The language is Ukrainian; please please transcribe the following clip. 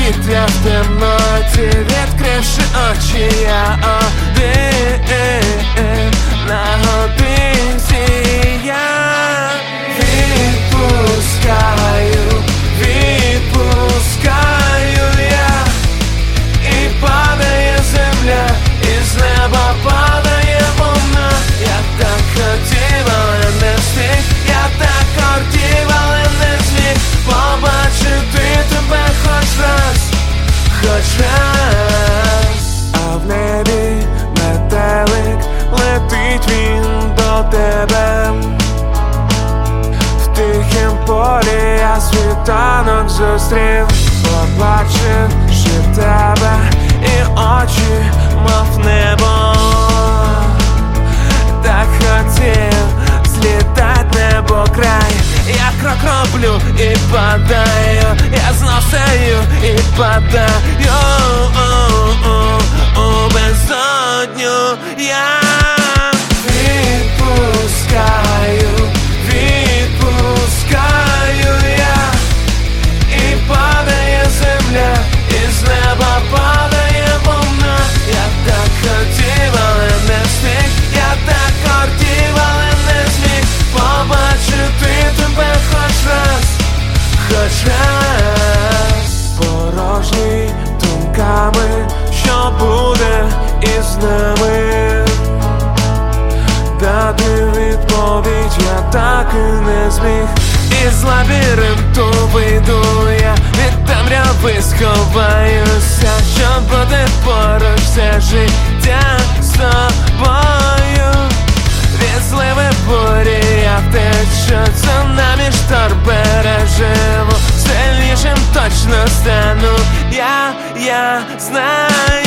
повітря в темноті, відкривши очі, я один на годинці. Я відпускаю я, і падає земля, і з неба падає вона. Я так хотів, але не встиг, я так хотів, але не зміг побачити тебе хоч раз. А в небі метелик, летить він до тебе. В тихім полі я світанок зустрів, побачивши тебе, і очі, мов небо. Так хотів злітать небокрай. Я крок роблю і падаю, я знов стою і падаю у безодню. Я відпускаю я, і падає земля, і з неба падає вона. Я так хотів, але не встиг, я так хотів, але не зміг побачити тебе хоч раз. Порожні думками, що буде із нами. Дати відповідь я так і не зміг. Із лабіринту вийду я, від темряви сховаюся, щоб бути поруч все життя з тобою. Від зливи бурі я втечу, цунамі шторм переживу, сильнішим точно стану, я знаю.